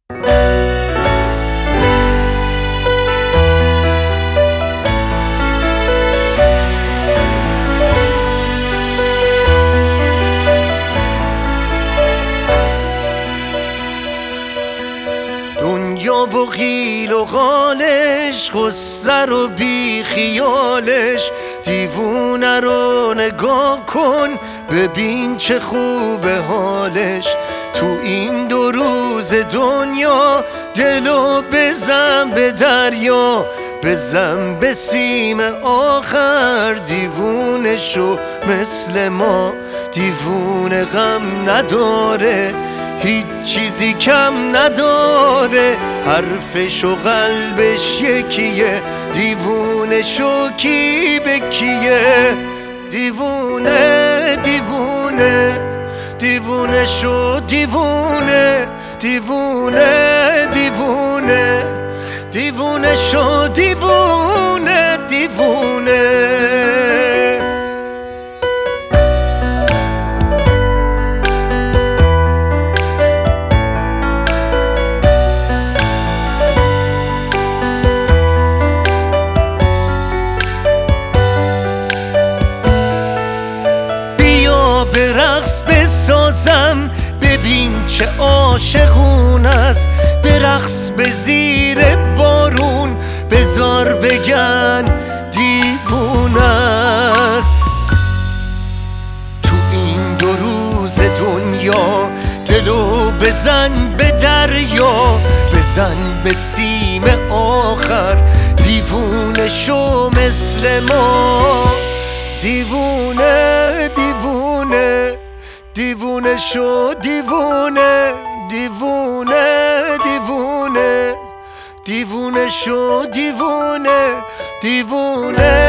دنیا و قیل و قالش، غصه رو بی خیالش، دیوونه رو نگاه کن ببین چه خوبه حالش. تو این 2 روز دنیا دلو بزن به دریا، بزن به سیم آخر، دیوونه شو مثل ما. دیوونه غم نداره، هیچ چیزی کم نداره، حرفش و قلبش یکیه، دیوونه شو کی به کیه. دیوونه دیوونه دیوونه شو، دیوونه دیوونه دیوونه دیوونه شو، دیوونه دیوونه. به رقص بسازم ببین چه عاشقون است، به رقص به زیر بارون بزار بگن دیوونه است. تو این 2 روز دنیا دلو بزن به دریا، بزن به سیم آخر، دیوونه شو مثل ما. دیوونه دیوونه دیوونه شو، دیوونه دیوونه دیوونه دیوونه شو، دیوونه دیوونه.